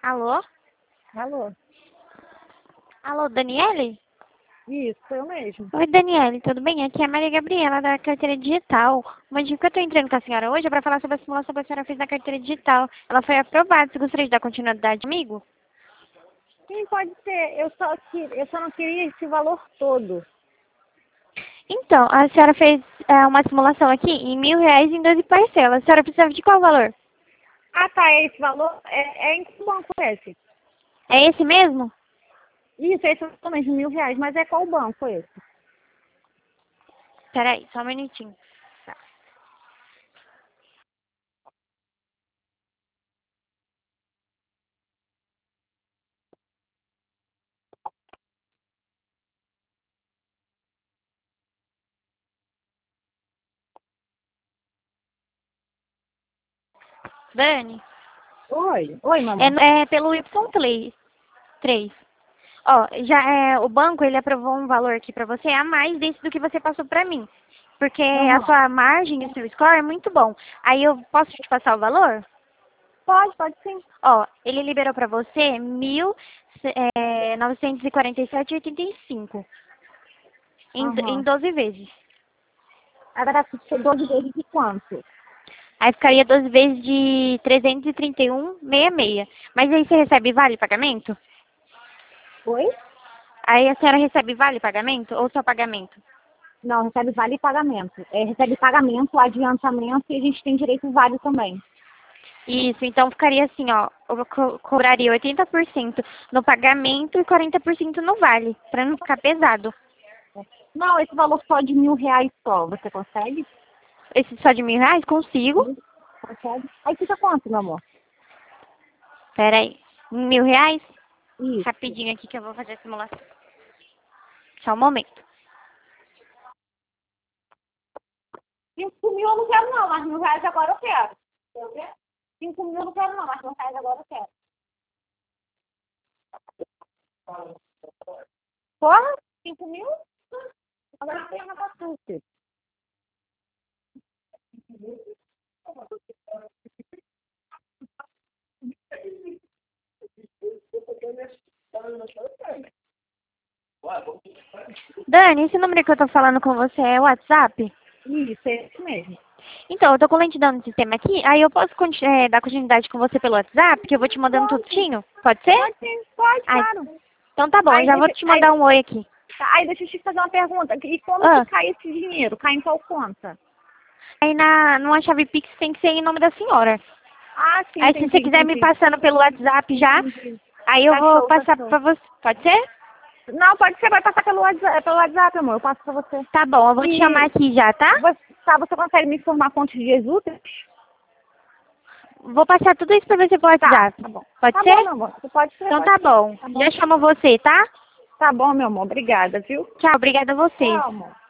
Alô? Alô? Alô, Daniele? Isso, foi eu mesmo. Oi, Daniele, tudo bem? Aqui é a Maria Gabriela, da carteira digital. O motivo que eu estou entrando com a senhora hoje é para falar sobre a simulação que a senhora fez na carteira digital. Ela foi aprovada. Você gostaria de dar continuidade comigo? Sim, pode ser. Eu só não queria esse valor todo. Então, a senhora fez uma simulação aqui em R$ 1.000 em 12 parcelas. A senhora precisava de qual valor? Ah, tá, é esse valor? É em que banco é esse? É esse mesmo? Isso, esse é mesmo, R$ 1.000, mas é qual banco esse? Peraí, só um minutinho. Dani, Oi, mamãe. é pelo Y3. Ó, o banco ele aprovou um valor aqui pra você a mais desse do que você passou pra mim. Porque a Aham. sua margem e o seu score é muito bom. Aí eu posso te passar o valor? Pode sim. Ó, ele liberou pra você 1.947,85 em Aham. 12 vezes. Agora ser 12 vezes de quanto? Aí ficaria 12 vezes de 331,66. Mas aí você recebe vale pagamento? Oi? Aí a senhora recebe vale pagamento ou só pagamento? Não, recebe vale pagamento. Recebe pagamento, adiantamento e a gente tem direito vale também. Isso, então ficaria assim, ó, eu cobraria 80% no pagamento e 40% no vale, pra não ficar pesado. Não, esse valor só de R$ 1.000 só. Você consegue? Esse só de R$ 1.000, consigo. Consegue? Aí fica quanto, meu amor? Pera aí, R$ 1.000? Isso. Rapidinho aqui que eu vou fazer a simulação. Só um momento. 5.000 eu não quero não, mas R$ 1.000 agora eu quero. Quer ver? 5.000 eu não quero não, mas R$ 1.000 agora eu quero. Porra? 5.000? Agora eu tenho uma batuta. Dani, esse número que eu tô falando com você é o WhatsApp? Isso, é isso mesmo. Então, eu tô com lentidão no sistema aqui, aí eu posso dar continuidade com você pelo WhatsApp, que eu vou te mandando Pode, tudinho? Pode ser? pode sim, pode, Ai, claro. então tá bom, eu já vou te mandar um oi aqui. Aí deixa eu te fazer uma pergunta. E como que Ah, cai esse dinheiro? Cai em qual conta? aí numa chave Pix tem que ser em nome da senhora. Ah, sim, Aí se entendi, você quiser me entendi. passando pelo WhatsApp já, Entendi. aí eu Tá vou show, tá passar show. pra você. Pode ser? Não, pode ser, vai passar pelo WhatsApp, amor. Eu passo pra você. Tá bom, eu vou te chamar E aqui já, tá? você consegue me informar quantos dias úteis? Vou passar tudo isso pra você pelo Tá, WhatsApp. tá bom. Pode Tá bom, ser? meu amor. Você pode ser, Então pode tá ser. bom. Tá bom. Já chamo você, tá? Tá bom, meu amor. Obrigada, viu? Tchau, obrigada a você. Tchau, amor.